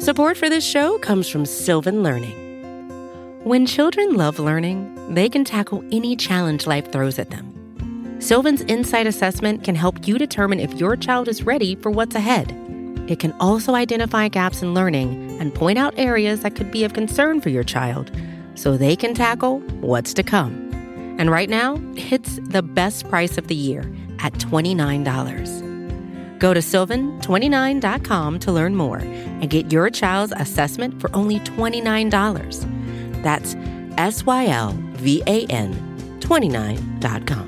Support for this show comes from Sylvan Learning. When children love learning, they can tackle any challenge life throws at them. Sylvan's Insight Assessment can help you determine if your child is ready for what's ahead. It can also identify gaps in learning and point out areas that could be of concern for your child so they can tackle what's to come. And right now, it's the best price of the year at $29. Go to sylvan29.com to learn more and get your child's assessment for only $29. That's SYLVAN29.com.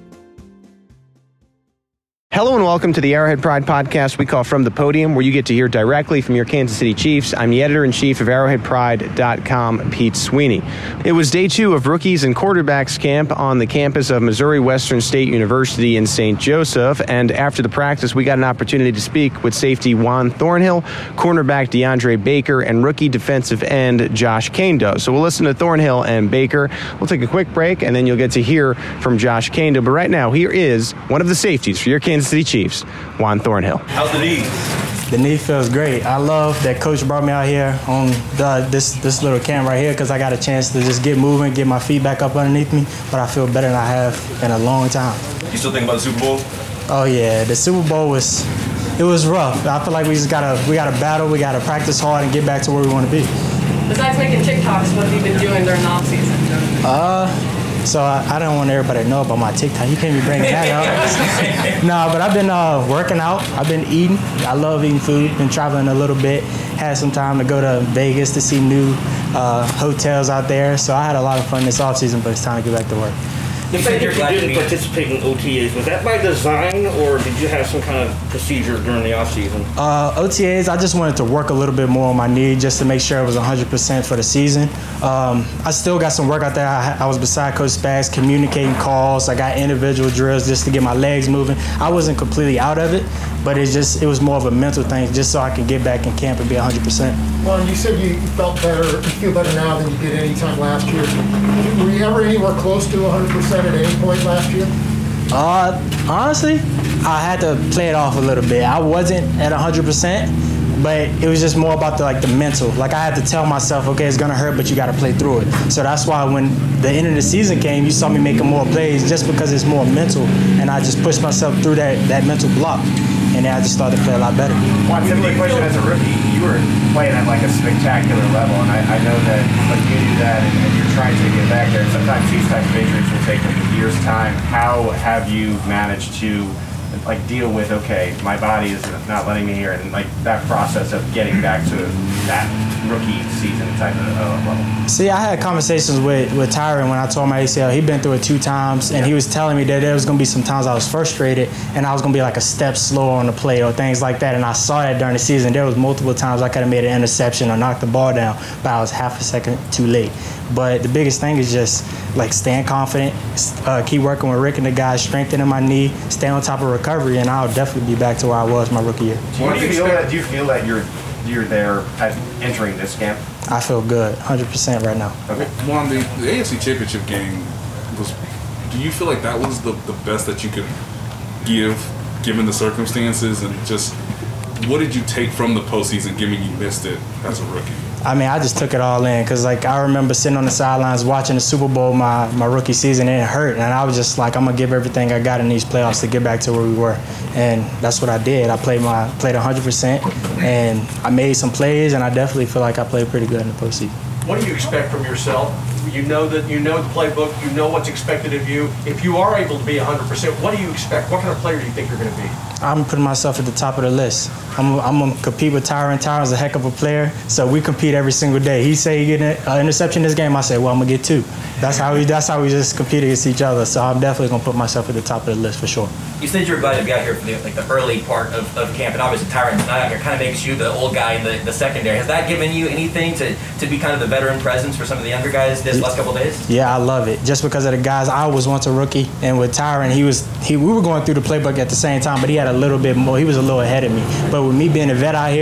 Hello and welcome to the Arrowhead Pride podcast we call From the Podium, where you get to hear directly from your Kansas City Chiefs. I'm the editor-in-chief of ArrowheadPride.com, Pete Sweeney. It was day 2 of rookies and quarterbacks camp on the campus of Missouri Western State University in St. Joseph, and after the practice, we got an opportunity to speak with safety Juan Thornhill, cornerback DeAndre Baker, and rookie defensive end Josh Kaindoh. So we'll listen to Thornhill and Baker. We'll take a quick break, and then you'll get to hear from Josh Kaindoh. But right now, here is one of the safeties for your Kansas City Chiefs, Juan Thornhill. How's the knee? The knee feels great. I love that Coach brought me out here on this little camp right here because I got a chance to just get moving, get my feet back up underneath me, but I feel better than I have in a long time. You still think about the Super Bowl? Oh yeah, the Super Bowl was rough. I feel like we gotta battle, we gotta practice hard and get back to where we want to be. Besides making TikToks, what have you been doing during the off season? So I don't want everybody to know about my TikTok. You can't be bringing that up. No, but I've been working out. I've been eating. I love eating food. Been traveling a little bit. Had some time to go to Vegas to see new hotels out there. So I had a lot of fun this offseason, but it's time to get back to work. The fact that you didn't participate in OTAs, was that by design, or did you have some kind of procedure during the offseason? OTAs, I just wanted to work a little bit more on my knee just to make sure it was 100% for the season. I still got some work out there. I was beside Coach Spags communicating calls. I got individual drills just to get my legs moving. I wasn't completely out of it, but it was more of a mental thing just so I could get back in camp and be 100%. Well, you said you felt better, you feel better now than you did any time last year. Were you ever anywhere close to 100% at any point last year? Honestly, I had to play it off a little bit. I wasn't at 100%, but it was just more about the mental. Like I had to tell myself, okay, it's gonna hurt, but you gotta play through it. So that's why when the end of the season came, you saw me making more plays just because it's more mental, and I just pushed myself through that mental block. And then I just started to play a lot better. One similar question: as a rookie, you were playing at a spectacular level, and I know that you do that, and you're trying to get back there. Sometimes these types of injuries will take a year's time. How have you managed to deal with, okay, my body is not letting me here, and that process of getting back to that rookie season type of level? See, I had conversations with Tyron when I tore my ACL. He'd been through it 2 times, and he was telling me that there was going to be some times I was frustrated and I was going to be a step slower on the play or things like that, and I saw that during the season. There was multiple times I could have made an interception or knocked the ball down, but I was half a second too late. But the biggest thing is just staying confident, keep working with Rick and the guys, strengthening my knee, stay on top of recovery, and I'll definitely be back to where I was my rookie year. Do you feel that you're there at entering this camp? I feel good, 100% right now. Okay. Juan, the AFC Championship game do you feel like that was the best that you could give, given the circumstances, and just what did you take from the postseason, given you missed it as a rookie? I mean, I just took it all in because, I remember sitting on the sidelines watching the Super Bowl my rookie season, and it hurt. And I was just I'm going to give everything I got in these playoffs to get back to where we were. And that's what I did. I played 100%, and I made some plays, and I definitely feel like I played pretty good in the postseason. What do you expect from yourself? You know the playbook. You know what's expected of you. If you are able to be 100%, what do you expect? What kind of player do you think you're going to be? I'm putting myself at the top of the list. I'm going to compete with Tyron. Tyron's a heck of a player, so we compete every single day. He say he get an interception this game, I say, well, I'm going to get 2. That's how we just compete against each other. So I'm definitely going to put myself at the top of the list for sure. You said you were glad to be out here for the early part of camp, and obviously Tyron's not out here. Kind of makes you the old guy in the secondary. Has that given you anything to be kind of the veteran presence for some of the younger guys this last couple of days? Yeah, I love it. Just because of the guys, I was once a rookie, and with Tyron, we were going through the playbook at the same time, but he had a little bit more. He was a little ahead of me. But with me being a vet out here,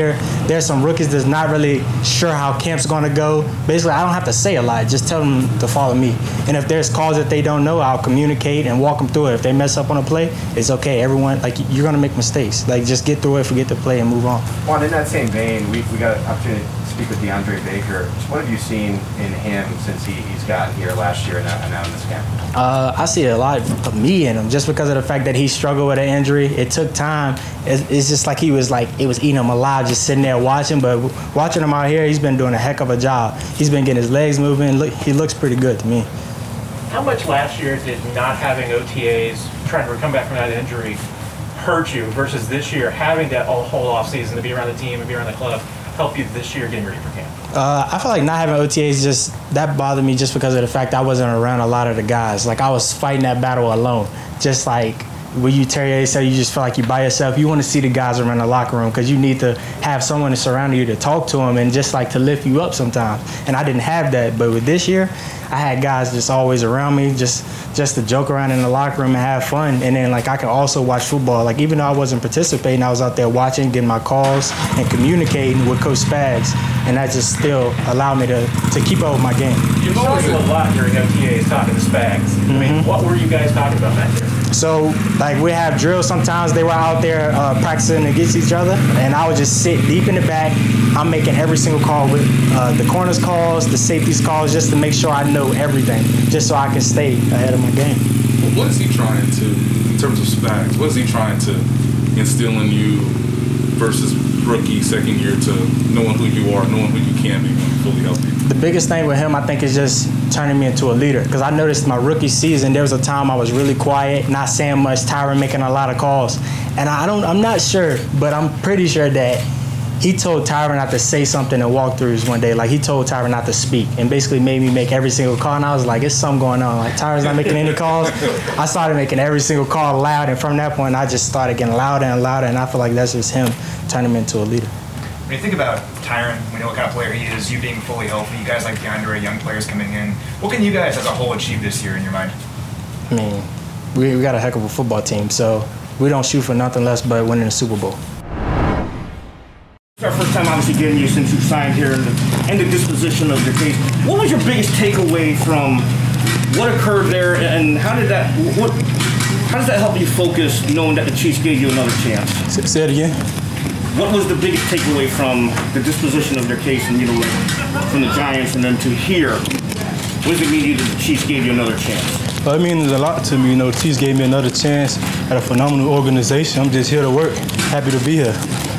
there's some rookies that's not really sure how camp's going to go. Basically, I don't have to say a lot. Just tell them to follow me. And if there's calls that they don't know, I'll communicate and walk them through it. If they mess up on a play, it's okay. Everyone, like, you're going to make mistakes. Like, just get through it, forget the play, and move on. Well, in that same vein, we got an opportunity to speak with DeAndre Baker. What have you seen in him since he's gotten here last year and now in this camp? I see a lot of me in him just because of the fact that he struggled with an injury. It took time. It's just like it was eating him alive just sitting there watching. But watching him out here, he's been doing a heck of a job. He's been getting his legs moving. He looks pretty good to me. How much last year did not having OTAs, trying to come back from that injury, hurt you versus this year having that whole offseason to be around the team and be around the club help you this year getting ready for camp? I feel like not having OTAs that bothered me just because of the fact I wasn't around a lot of the guys. Like, I was fighting that battle alone. Just like when you tear your ACL, you just feel like you're by yourself. You want to see the guys around the locker room because you need to have someone to surround you to talk to them and just like to lift you up sometimes. And I didn't have that. But with this year, I had guys just always around me, just to joke around in the locker room and have fun. And then, like, I can also watch football. Like, even though I wasn't participating, I was out there watching, getting my calls, and communicating with Coach Spags. And that just still allowed me to keep up with my game. You saw you a lot during OTAs talking to Spags. I mean, what were you guys talking about that year? So, like, we have drills sometimes. They were out there practicing against each other, and I would just sit deep in the back. I'm making every single call with the corners calls, the safeties calls, just to make sure I know everything, just so I can stay ahead of my game. What is he trying to, in terms of Spags, what is he trying to instill in you versus rookie, second year, to knowing who you are, knowing who you can be fully healthy? The biggest thing with him, I think, is just turning me into a leader. Because I noticed my rookie season, there was a time I was really quiet, not saying much, Tyron making a lot of calls. And I'm not sure, but I'm pretty sure that he told Tyron not to say something in walkthroughs one day. Like, he told Tyron not to speak and basically made me make every single call. And I was like, it's something going on. Like, Tyron's not making any calls. I started making every single call loud. And from that point, I just started getting louder and louder. And I feel like that's just him turning me into a leader. When you think about Tyron, we know what kind of player he is, you being fully healthy, you guys like DeAndre, young players coming in. What can you guys as a whole achieve this year in your mind? I mean, we got a heck of a football team, so we don't shoot for nothing less but winning the Super Bowl. It's our first time obviously getting you since you signed here and the disposition of your case. What was your biggest takeaway from what occurred there, and how does that help you focus knowing that the Chiefs gave you another chance? Say it again. What was the biggest takeaway from the disposition of their case and, from the Giants and then to here? What does it mean to you that the Chiefs gave you another chance? Well, it means a lot to me. The Chiefs gave me another chance at a phenomenal organization. I'm just here to work. Happy to be here.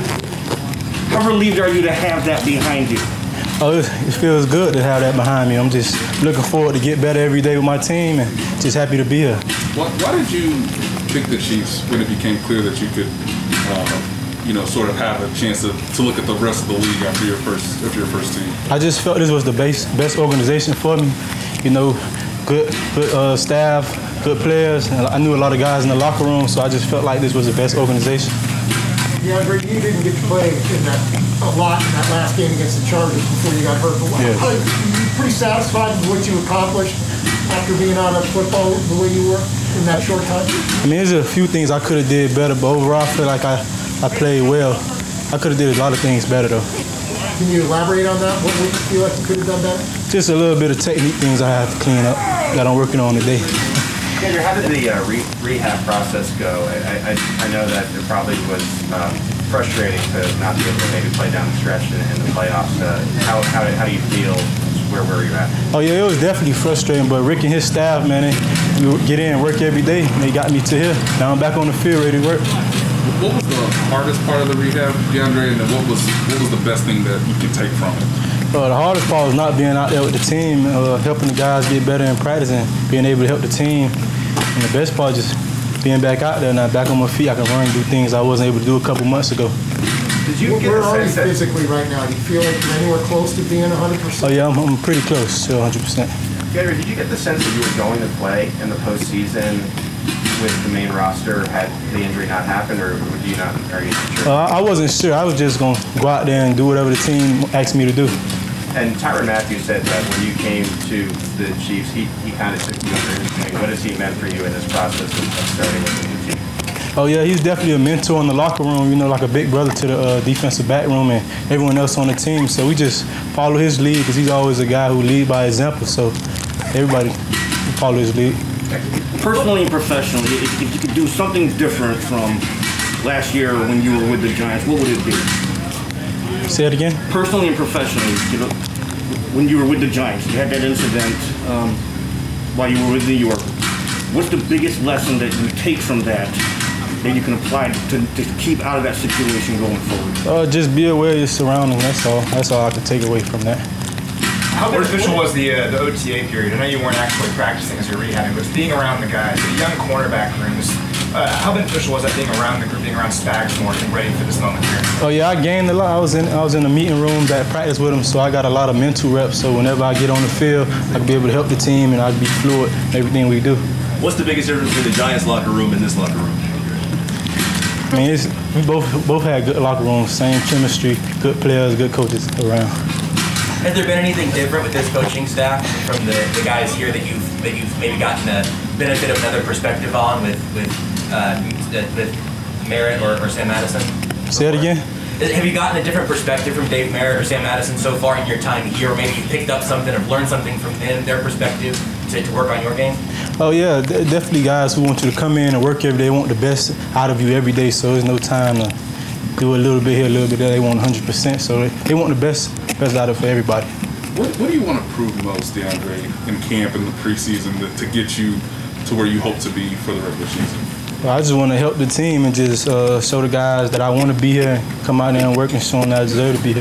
How relieved are you to have that behind you? Oh, it feels good to have that behind me. I'm just looking forward to get better every day with my team and just happy to be here. Why did you pick the Chiefs when it became clear that you could sort of have a chance to look at the rest of the league after your first team? I just felt this was the best organization for me. Good staff, good players. And I knew a lot of guys in the locker room, so I just felt like this was the best organization. DeAndre, you didn't get to play a lot in that last game against the Chargers before you got hurt. But are you pretty satisfied with what you accomplished after being out of football the way you were in that short time? I mean, there's a few things I could have did better, but overall I feel like I played well. I could have did a lot of things better, though. Can you elaborate on that? What would you feel like you could have done better? Just a little bit of technique things I have to clean up that I'm working on today. Andrew, how did the rehab process go? I know that it probably was frustrating to not be able to maybe play down the stretch in the playoffs. How do you feel? Where were you at? Oh, yeah, it was definitely frustrating, but Rick and his staff, man, we get in and work every day, and they got me to here. Now I'm back on the field ready to work. What was the hardest part of the rehab, DeAndre, and what was the best thing that you could take from it? The hardest part was not being out there with the team, helping the guys get better in practice and being able to help the team. And the best part just being back out there, now back on my feet. I can run and do things I wasn't able to do a couple months ago. Did you Where are you physically right now? Do you feel like you're anywhere close to being 100%? Oh, yeah, I'm pretty close to 100%. Gary, did you get the sense that you were going to play in the postseason with the main roster had the injury not happened, or are you sure? I wasn't sure. I was just going to go out there and do whatever the team asked me to do. And Tyrann Mathieu said that when you came to the Chiefs, he kind of took you under his wing. What has he meant for you in this process of starting with the team? Oh yeah, he's definitely a mentor in the locker room, like a big brother to the defensive back room and everyone else on the team. So we just follow his lead because he's always a guy who leads by example. So everybody follow his lead. Personally and professionally, if you could do something different from last year when you were with the Giants, what would it be? Say it again? Personally and professionally, when you were with the Giants, you had that incident while you were with New York. What's the biggest lesson that you take from that you can apply to keep out of that situation going forward? Just be aware of your surroundings, that's all I can take away from that. How beneficial was the OTA period? I know you weren't actually practicing as you're rehabbing, but being around the guys, the young cornerback rooms, how beneficial was that being around the group, being around Spags more, getting ready for this moment here? Oh yeah, I gained a lot. I was in the meeting rooms at practice with them, so I got a lot of mental reps. So whenever I get on the field, I can be able to help the team and I can be fluid in everything we do. What's the biggest difference between the Giants locker room and this locker room? I mean, we both had good locker rooms, same chemistry, good players, good coaches around. Has there been anything different with this coaching staff from the guys here that you've maybe gotten a benefit of another perspective on with Merritt or Sam Madison? Say it again? Have you gotten a different perspective from Dave Merritt or Sam Madison so far in your time here, or maybe you picked up something or learned something from them, their perspective, to work on your game? Oh yeah, definitely guys who want you to come in and work every day, want the best out of you every day, so there's no time to do a little bit here, a little bit there. They want 100%, so they want the best out of it for everybody. What do you want to prove most, DeAndre, in camp in the preseason to get you to where you hope to be for the regular season? Well, I just want to help the team and just show the guys that I want to be here, come out there and work and show them that I deserve to be here.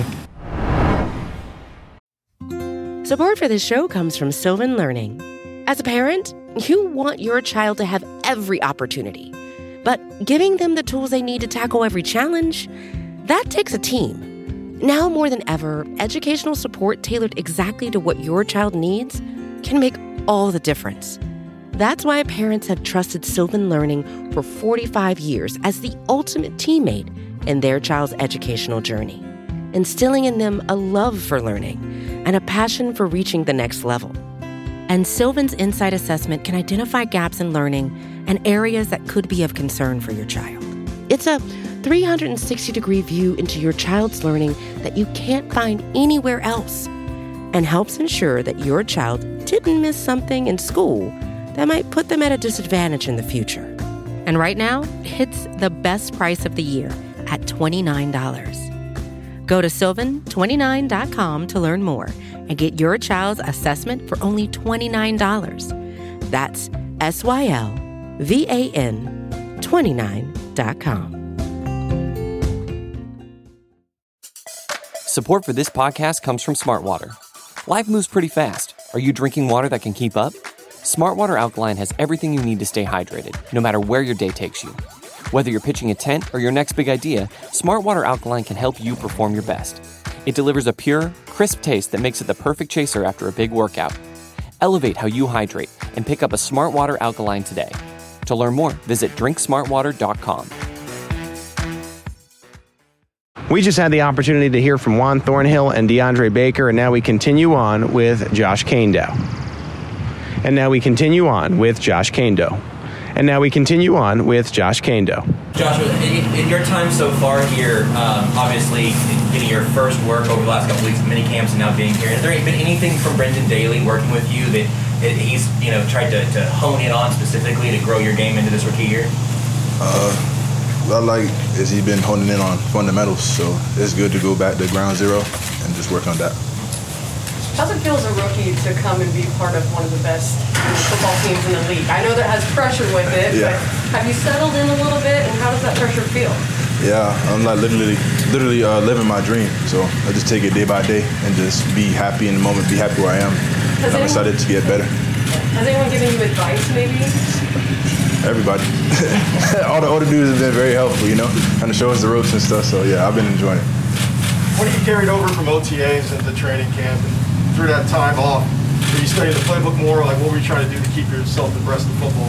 Support for this show comes from Sylvan Learning. As a parent, you want your child to have every opportunity, but giving them the tools they need to tackle every challenge, that takes a team. Now more than ever, educational support tailored exactly to what your child needs can make all the difference. That's why parents have trusted Sylvan Learning for 45 years as the ultimate teammate in their child's educational journey, instilling in them a love for learning and a passion for reaching the next level. And Sylvan's Insight Assessment can identify gaps in learning and areas that could be of concern for your child. It's a 360-degree view into your child's learning that you can't find anywhere else, and helps ensure that your child didn't miss something in school that might put them at a disadvantage in the future. And right now, it's the best price of the year at $29. Go to sylvan29.com to learn more and get your child's assessment for only $29. That's SYLVAN 29.com. Support for this podcast comes from Smartwater. Life moves pretty fast. Are you drinking water that can keep up? Smartwater Alkaline has everything you need to stay hydrated, no matter where your day takes you. Whether you're pitching a tent or your next big idea, Smartwater Alkaline can help you perform your best. It delivers a pure, crisp taste that makes it the perfect chaser after a big workout. Elevate how you hydrate and pick up a Smartwater Alkaline today. To learn more, visit drinksmartwater.com. We just had the opportunity to hear from Juan Thornhill and DeAndre Baker, and now we continue on with Josh Kaindoh. And now we continue on with Josh Kaindoh. And now we continue on with Josh Kaindoh. Joshua, in your time so far here, obviously getting your first work over the last couple weeks of mini camps and now being here, has there been anything from Brendan Daly working with you that he's tried to hone in on specifically to grow your game into this rookie year? What I like is he's been honing in on fundamentals, so it's good to go back to ground zero and just work on that. How's it feel as a rookie to come and be part of one of the best football teams in the league? I know that has pressure with it, Yeah. but have you settled in a little bit, and how does that pressure feel? Yeah, I'm like literally living my dream, so I just take it day by day and just be happy in the moment, be happy where I am. And I'm excited to get better. Has anyone given you advice, maybe? Everybody. all the dudes have been very helpful, kind of show us the ropes and stuff, so yeah, I've been enjoying it. What have you carried over from OTAs into training camp and through that time off? Did you study the playbook more? Like, what were you trying to do to keep yourself abreast of football?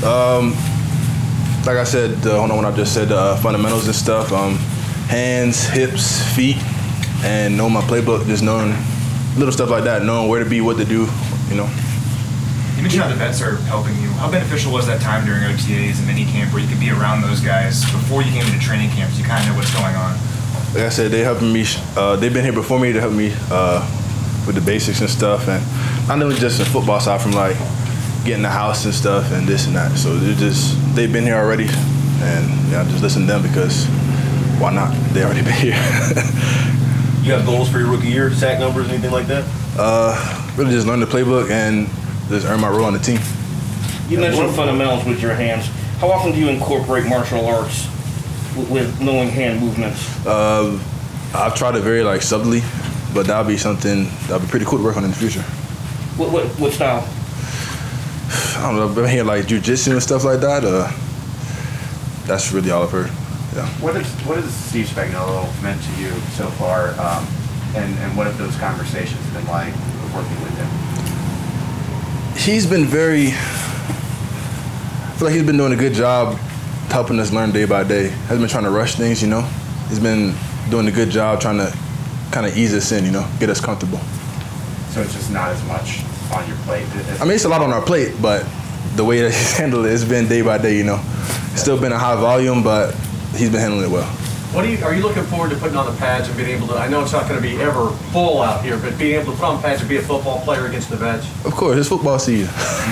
Like I said, when I just said fundamentals and stuff, hands, hips, feet, and knowing my playbook, just knowing little stuff like that, knowing where to be, what to do, You You mentioned how the vets are helping you. How beneficial was that time during OTAs and minicamp where you could be around those guys before you came into training camps? You kind of know what's going on. Like I said, they helping me. They've been here before me to help me with the basics and stuff, and not only just the football side, from like getting the house and stuff and this and that. So they've been here already, and I just listen to them because why not? They already been here. You have goals for your rookie year, sack numbers, anything like that? Really just learn the playbook and just earn my role on the team. You mentioned fundamentals with your hands. How often do you incorporate martial arts with knowing hand movements? I've tried it very like subtly, but that'll be something that'll be pretty cool to work on in the future. What style? I don't know. I've been hearing like jiu-jitsu and stuff like that. That's really all I've heard. Yeah. What has Steve Spagnuolo meant to you so far, and what have those conversations been like working with him? He's been I feel like he's been doing a good job helping us learn day by day. Hasn't been trying to rush things, you know. He's been doing a good job trying to kind of ease us in, you know, get us comfortable. So it's just not as much on your plate? I mean, it's a lot on our plate, but the way that he's handled it, it's been day by day, you know. It's still been a high volume, but he's been handling it well. Are you looking forward to putting on the pads and being able to, I know it's not going to be ever full out here, but being able to put on pads and be a football player against the vets? Of course, it's football season.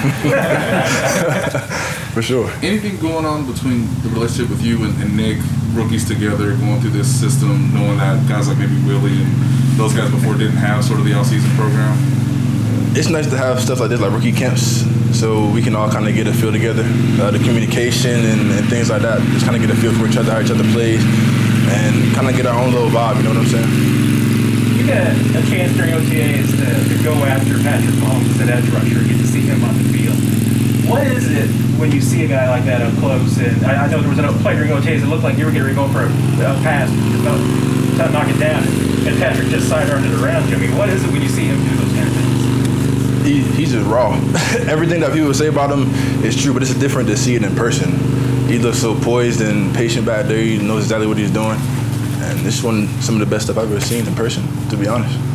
For sure. Anything going on between the relationship with you and Nick, rookies together, going through this system, knowing that guys like maybe Willie and those guys before didn't have sort of the off-season program? It's nice to have stuff like this, like rookie camps, so we can all kind of get a feel together. The communication and things like that, just kind of get a feel for each other, how each other plays, and kind of get our own little vibe, you know what I'm saying? You get a chance during OTAs to go after Patrick Mahomes as an edge rusher, get to see him on the field. What is it when you see a guy like that up close? And I know there was a play during OTAs, it looked like you were going to go for a pass to knock it down, and Patrick just sidearmed it around you. I mean, what is it when you see him do those kind of things? He's just raw. Everything that people say about him is true, but it's different to see it in person. He looks so poised and patient back there. He knows exactly what he's doing. And this is some of the best stuff I've ever seen in person, to be honest.